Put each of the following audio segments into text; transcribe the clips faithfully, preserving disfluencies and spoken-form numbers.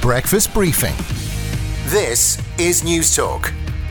Breakfast Briefing. This is News Talk.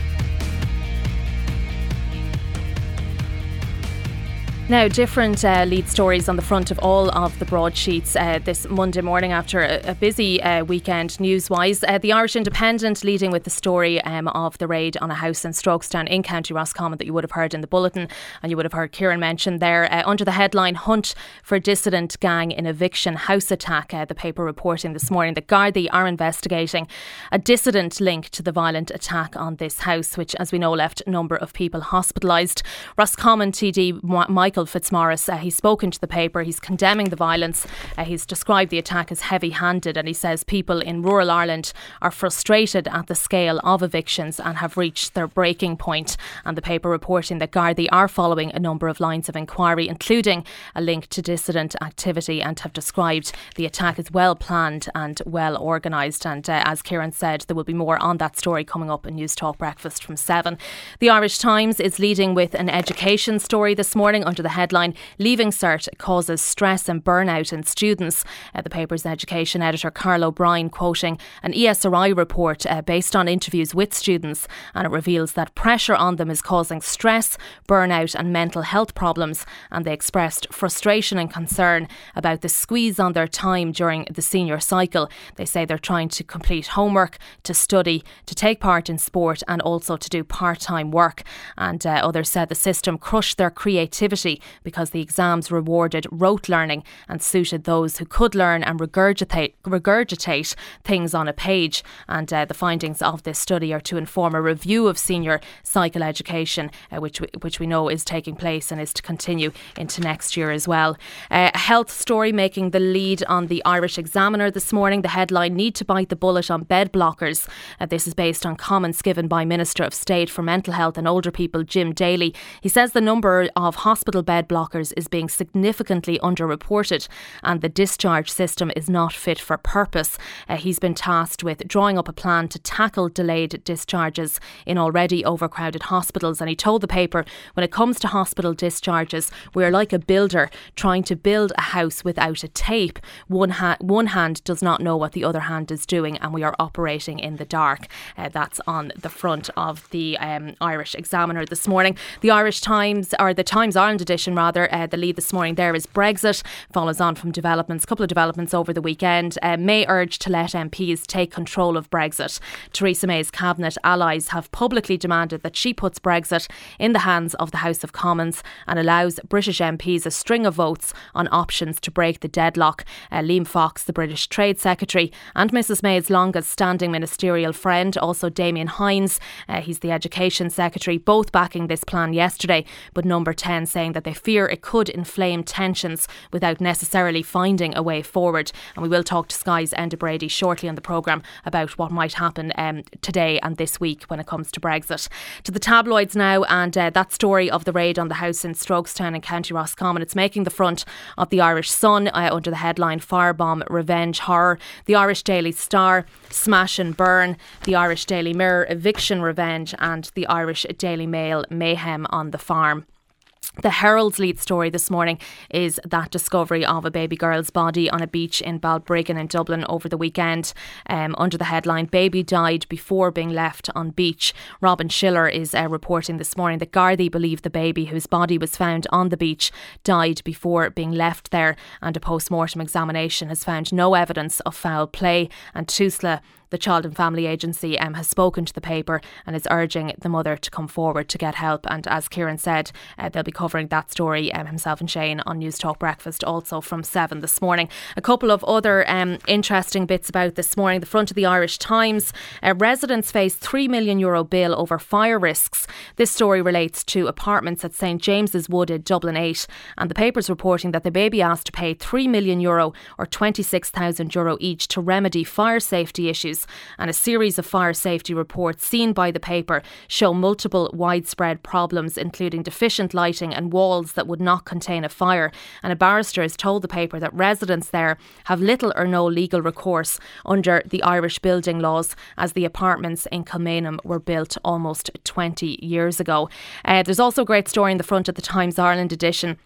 Now, different uh, lead stories on the front of all of the broadsheets uh, this Monday morning after a, a busy uh, weekend news-wise. Uh, the Irish Independent leading with the story um, of the raid on a house in Strokestown in County Roscommon that you would have heard in the bulletin, and you would have heard Kieran mention there. Uh, under the headline, Hunt for Dissident Gang in Eviction House Attack, uh, the paper reporting this morning that Gardaí are investigating a dissident link to the violent attack on this house, which, as we know, left a number of people hospitalised. Roscommon T D Michael Fitzmaurice, uh, he's spoken to the paper, he's condemning the violence, uh, he's described the attack as heavy-handed, and he says people in rural Ireland are frustrated at the scale of evictions and have reached their breaking point. And the paper reporting that Gardaí are following a number of lines of inquiry, including a link to dissident activity, and have described the attack as well planned and well organised. And uh, as Kieran said, there will be more on that story coming up in News Talk Breakfast from seven. The Irish Times is leading with an education story this morning under the headline, Leaving Cert Causes Stress and Burnout in Students. Uh, the paper's education editor Carl O'Brien quoting an E S R I report uh, based on interviews with students, and it reveals that pressure on them is causing stress, burnout and mental health problems, and they expressed frustration and concern about the squeeze on their time during the senior cycle. They say they're trying to complete homework, to study, to take part in sport and also to do part-time work. And uh, others said the system crushed their creativity because the exams rewarded rote learning and suited those who could learn and regurgitate, regurgitate things on a page. And uh, the findings of this study are to inform a review of senior cycle education, uh, which, we, which we know is taking place and is to continue into next year as well. Uh, a health story making the lead on the Irish Examiner this morning. The headline, Need to Bite the Bullet on Bed Blockers. Uh, this is based on comments given by Minister of State for Mental Health and Older People, Jim Daly. He says the number of hospital bed blockers is being significantly underreported and the discharge system is not fit for purpose. Uh, he's been tasked with drawing up a plan to tackle delayed discharges in already overcrowded hospitals, and he told the paper, when it comes to hospital discharges, we're like a builder trying to build a house without a tape. One, ha- one hand does not know what the other hand is doing, and we are operating in the dark. Uh, that's on the front of the um, Irish Examiner this morning. The Irish Times, or the Times Ireland edition rather, uh, the lead this morning there is Brexit, follows on from developments, a couple of developments over the weekend. Uh, May urged to let M Ps take control of Brexit. Theresa May's cabinet allies have publicly demanded that she puts Brexit in the hands of the House of Commons and allows British M Ps a string of votes on options to break the deadlock. Uh, Liam Fox, the British Trade Secretary, and Mrs May's longest standing ministerial friend, also Damien Hines, uh, he's the Education Secretary, both backing this plan yesterday, but Number ten saying that they fear it could inflame tensions without necessarily finding a way forward. And we will talk to Sky's Enda Brady shortly on the programme about what might happen um, today and this week when it comes to Brexit. To the tabloids now, and uh, that story of the raid on the house in Strokestown in County Roscommon, it's making the front of the Irish Sun uh, under the headline, Firebomb Revenge Horror. The Irish Daily Star, Smash and Burn. The Irish Daily Mirror, Eviction Revenge. And the Irish Daily Mail, Mayhem on the Farm. The Herald's lead story this morning is that discovery of a baby girl's body on a beach in Balbriggan in Dublin over the weekend. Um, under the headline, Baby Died Before Being Left on Beach. Robin Schiller is uh, reporting this morning that Gardaí believe the baby, whose body was found on the beach, died before being left there, and a post-mortem examination has found no evidence of foul play. And Tusla, the Child and Family Agency, um, has spoken to the paper and is urging the mother to come forward to get help. And as Kieran said, uh, they'll be covering that story, um, himself and Shane, on News Talk Breakfast also from seven this morning. A couple of other um, interesting bits about this morning. The front of the Irish Times, uh, residents face three million euro bill over fire risks. This story relates to apartments at St James's Wood in Dublin eight, and the paper's reporting that they may be asked to pay three million euro or twenty-six thousand euro each to remedy fire safety issues. And a series of fire safety reports seen by the paper show multiple widespread problems, including deficient lighting and walls that would not contain a fire. And a barrister has told the paper that residents there have little or no legal recourse under the Irish building laws, as the apartments in Kilmainham were built almost twenty years ago. Uh, there's also a great story in the front of the Times Ireland edition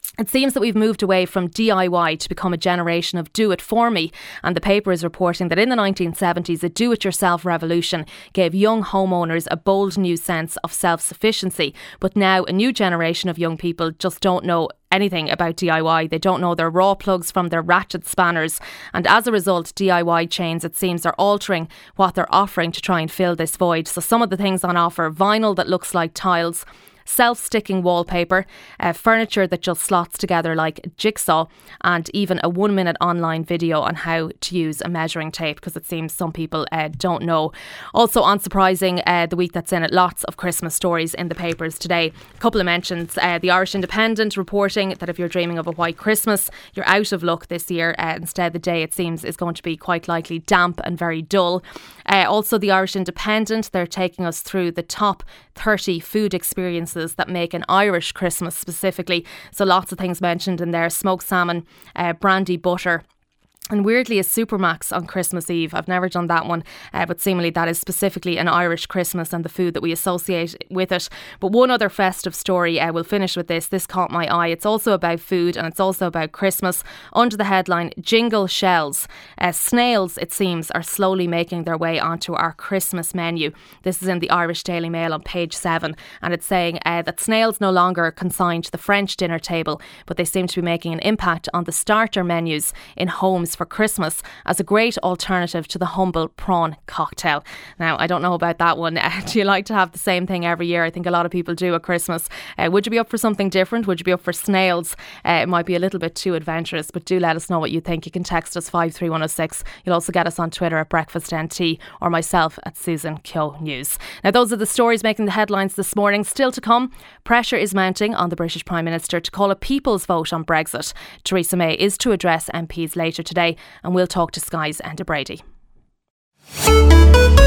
It seems that we've moved away from D I Y to become a generation of do it for me, and the paper is reporting that in the nineteen seventies a do-it-yourself revolution gave young homeowners a bold new sense of self-sufficiency, but now a new generation of young people just don't know anything about D I Y. They don't know their raw plugs from their ratchet spanners, and as a result D I Y chains, it seems, are altering what they're offering to try and fill this void. So some of the things on offer: vinyl that looks like tiles, self-sticking wallpaper, uh, furniture that just slots together like jigsaw, and even a one minute online video on how to use a measuring tape, because it seems some people uh, don't know. Also unsurprising, uh, the week that's in it, lots of Christmas stories in the papers today. A couple of mentions: uh, the Irish Independent reporting that if you're dreaming of a white Christmas, you're out of luck this year. Uh, instead, the day, it seems, is going to be quite likely damp and very dull. Uh, also the Irish Independent, they're taking us through the top thirty food experiences that make an Irish Christmas specifically. So lots of things mentioned in there: smoked salmon, uh, brandy butter, and weirdly a Supermax on Christmas Eve. I've never done that one, uh, but seemingly that is specifically an Irish Christmas and the food that we associate with it. But one other festive story, uh, we'll finish with this. This caught my eye. It's also about food and it's also about Christmas. Under the headline, Jingle Shells. Uh, snails, it seems, are slowly making their way onto our Christmas menu. This is in the Irish Daily Mail on page seven, and it's saying uh, that snails no longer consigned to the French dinner table, but they seem to be making an impact on the starter menus in homes for Christmas as a great alternative to the humble prawn cocktail. Now, I don't know about that one. Uh, do you like to have the same thing every year? I think a lot of people do at Christmas. Uh, would you be up for something different? Would you be up for snails? Uh, it might be a little bit too adventurous, but do let us know what you think. You can text us five three one oh six. You'll also get us on Twitter at Breakfast N T, or myself at Susan Kyo News. Now, those are the stories making the headlines this morning. Still to come, pressure is mounting on the British Prime Minister to call a people's vote on Brexit. Theresa May is to address M Ps later today, and we'll talk to Sky's Enda Brady.